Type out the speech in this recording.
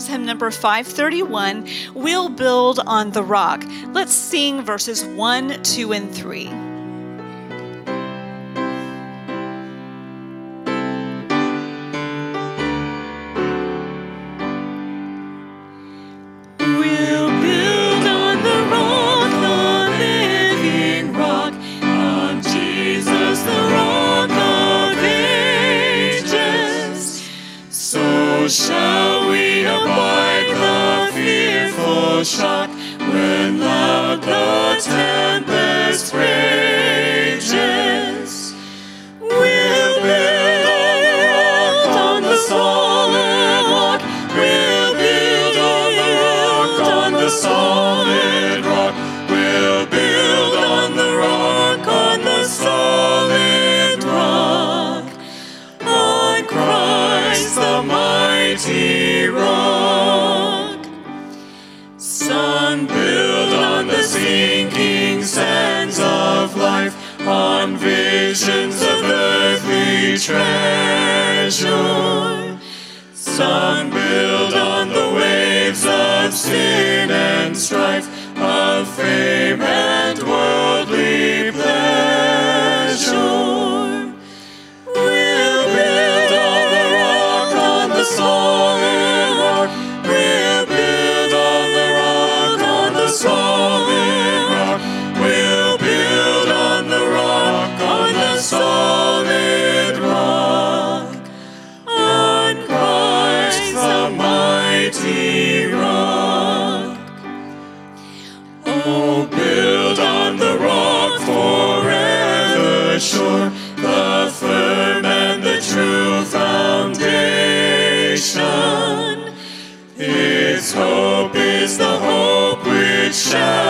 is hymn number 531, We'll Build on the Rock. Let's sing verses 1, 2, and 3. Shall we abide the fearful shock when loud the tempest rages? We'll build on the solid rock. We'll build on the solid rock. We'll build on the rock, on the solid rock. On Christ the mighty rock. Son, build on the sinking sands of life, on visions of earthly treasure. Son, build on the waves of sin and strife, of fame and worldly pleasure. We'll build on the rock, on the solid rock. We'll build on the rock, on the solid rock. We'll build on the rock, on the solid rock. On Christ the mighty rock. Oh, build on the rock forever sure, the firm and the true foundation. Its hope is the hope which shall